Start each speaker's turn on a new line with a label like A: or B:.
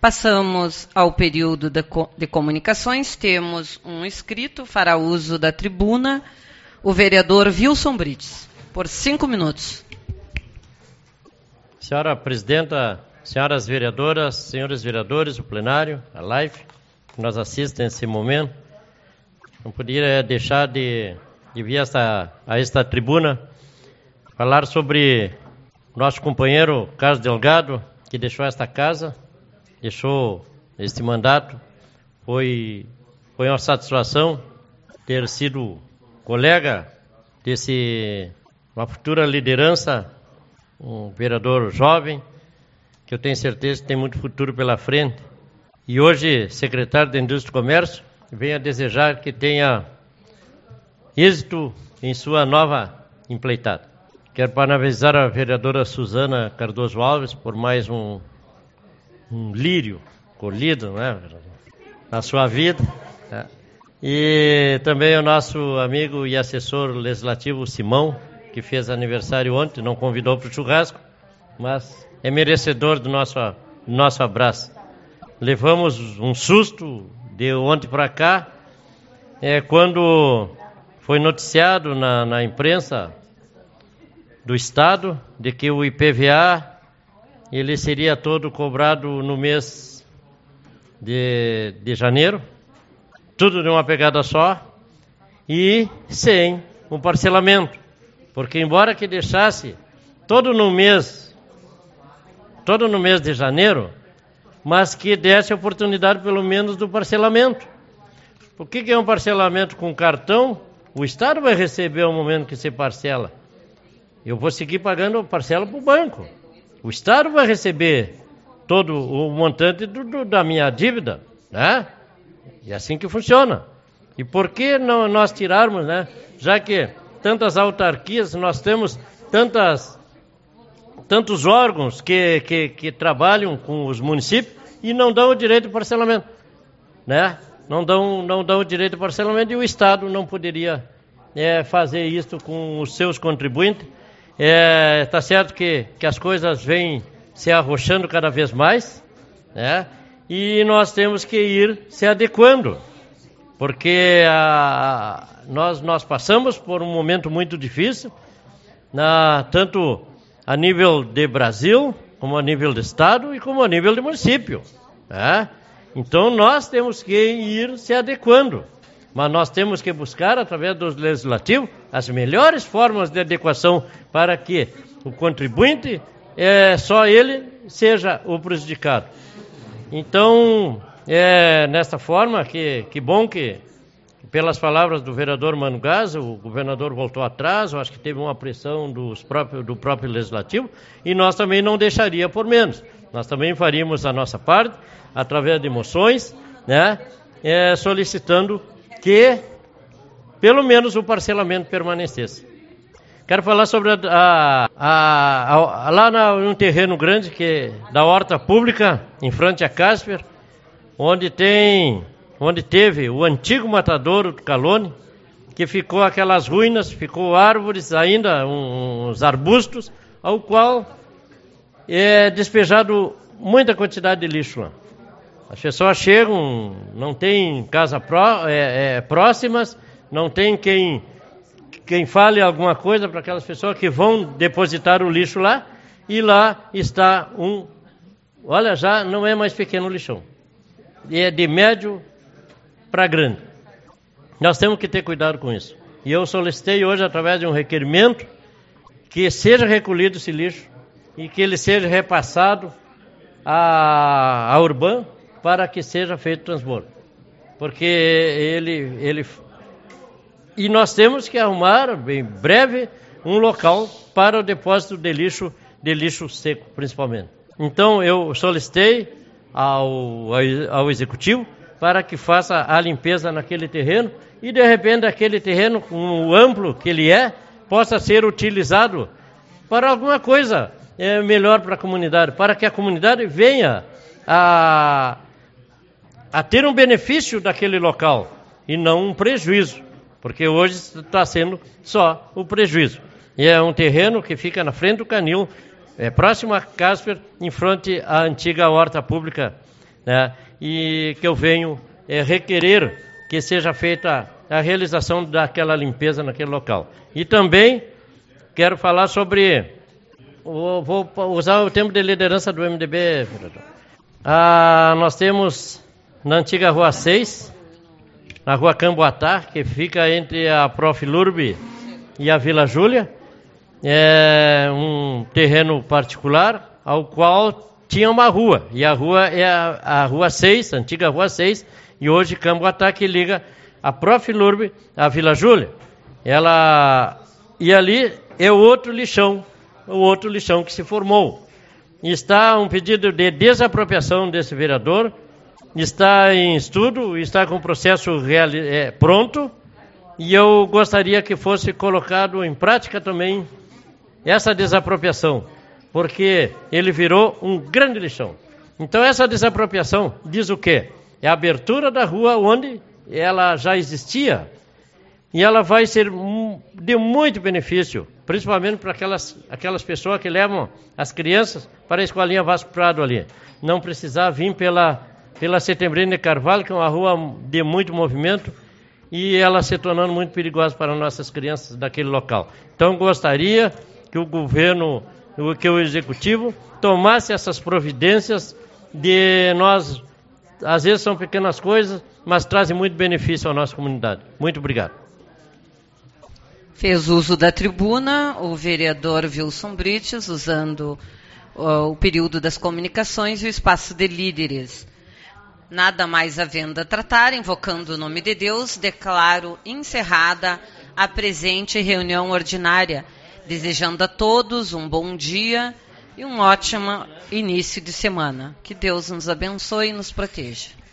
A: Passamos ao período de comunicações. Temos um inscrito, fará uso da tribuna, o vereador Wilson Brites, por 5 minutos.
B: Senhora presidenta, senhoras vereadoras, senhores vereadores, o plenário, a live, que nos assistem nesse momento, não poderia deixar de vir a esta tribuna falar sobre nosso companheiro Carlos Delgado, que deixou esta casa, deixou este mandato. Foi uma satisfação ter sido colega uma futura liderança, um vereador jovem, que eu tenho certeza que tem muito futuro pela frente. E hoje, secretário da Indústria e Comércio, venho a desejar que tenha êxito em sua nova empreitada. Quero parabenizar a vereadora Suzana Cardoso Alves por mais um lírio colhido, né, na sua vida. Né? E também o nosso amigo e assessor legislativo Simão, que fez aniversário ontem, não convidou para o churrasco, mas é merecedor do nosso abraço. Levamos um susto de ontem para cá, quando foi noticiado na imprensa do Estado de que o IPVA ele seria todo cobrado no mês de janeiro, tudo de uma pegada só e sem um parcelamento, porque embora que deixasse todo no mês de janeiro, mas que desse a oportunidade pelo menos do parcelamento. O que é um parcelamento com cartão? O Estado vai receber ao momento que se parcela. Eu vou seguir pagando a parcela para o banco. O Estado vai receber todo o montante da minha dívida, né? E é assim que funciona. E por que não nós tirarmos, né? Já que tantas autarquias, nós temos tantos órgãos que trabalham com os municípios e não dão o direito de parcelamento, né? Não dão o direito de parcelamento e o Estado não poderia fazer isso com os seus contribuintes. Está certo que as coisas vêm se arrochando cada vez mais, né? E nós temos que ir se adequando, porque nós passamos por um momento muito difícil, tanto a nível de Brasil, como a nível de Estado e como a nível de município, né? Então nós temos que ir se adequando, mas nós temos que buscar, através do Legislativo, as melhores formas de adequação para que o contribuinte, só ele, seja o prejudicado. Então, nesta forma, que bom que, pelas palavras do vereador Mano Gás, o governador voltou atrás, eu acho que teve uma pressão do próprio Legislativo, e nós também não deixaria por menos. Nós também faríamos a nossa parte, através de moções, né, solicitando que pelo menos o parcelamento permanecesse. Quero falar sobre lá num terreno grande da horta pública, em frente à Casper, onde teve o antigo matadouro do Calone, que ficou aquelas ruínas, ficou árvores ainda, uns arbustos, ao qual é despejado muita quantidade de lixo lá. As pessoas chegam, não tem casa próximas, não tem quem fale alguma coisa para aquelas pessoas que vão depositar o lixo lá, e lá está olha, já não é mais pequeno o lixão, é de médio para grande. Nós temos que ter cuidado com isso. E eu solicitei hoje, através de um requerimento, que seja recolhido esse lixo e que ele seja repassado à Urban para que seja feito o transbordo. Porque E nós temos que arrumar, em breve, um local para o depósito de lixo seco, principalmente. Então, eu solicitei ao Executivo para que faça a limpeza naquele terreno e, de repente, aquele terreno, com o amplo que ele possa ser utilizado para alguma coisa melhor para a comunidade, para que a comunidade venha a ter um benefício daquele local e não um prejuízo, porque hoje está sendo só o prejuízo. E é um terreno que fica na frente do canil, próximo a Casper, em frente à antiga horta pública né? E que eu venho requerer que seja feita a realização daquela limpeza naquele local. E também quero falar sobre, vou usar o tempo de liderança do MDB, vereador. Nós temos na antiga Rua 6, na Rua Camboatá, que fica entre a Prof. Lurbe e a Vila Júlia, é um terreno particular, ao qual tinha uma rua, e a rua é a Rua 6, a antiga Rua 6, e hoje Camboatá, que liga a Prof. Lurbe à Vila Júlia. E ali é o outro lixão que se formou. Está um pedido de desapropriação desse vereador, está em estudo, está com o processo pronto, e eu gostaria que fosse colocado em prática também essa desapropriação, porque ele virou um grande lixão. Então essa desapropriação diz o quê? É a abertura da rua onde ela já existia, e ela vai ser de muito benefício, principalmente para aquelas pessoas que levam as crianças para a escolinha Vasco Prado ali. Não precisar vir pela Setembrino de Carvalho, que é uma rua de muito movimento, e ela se tornando muito perigosa para nossas crianças daquele local. Então gostaria que o governo, que o executivo tomasse essas providências de nós, às vezes são pequenas coisas, mas trazem muito benefício à nossa comunidade. Muito obrigado.
A: Fez uso da tribuna o vereador Wilson Brites, usando o período das comunicações e o espaço de líderes. Nada mais havendo a tratar, invocando o nome de Deus, declaro encerrada a presente reunião ordinária, desejando a todos um bom dia e um ótimo início de semana. Que Deus nos abençoe e nos proteja.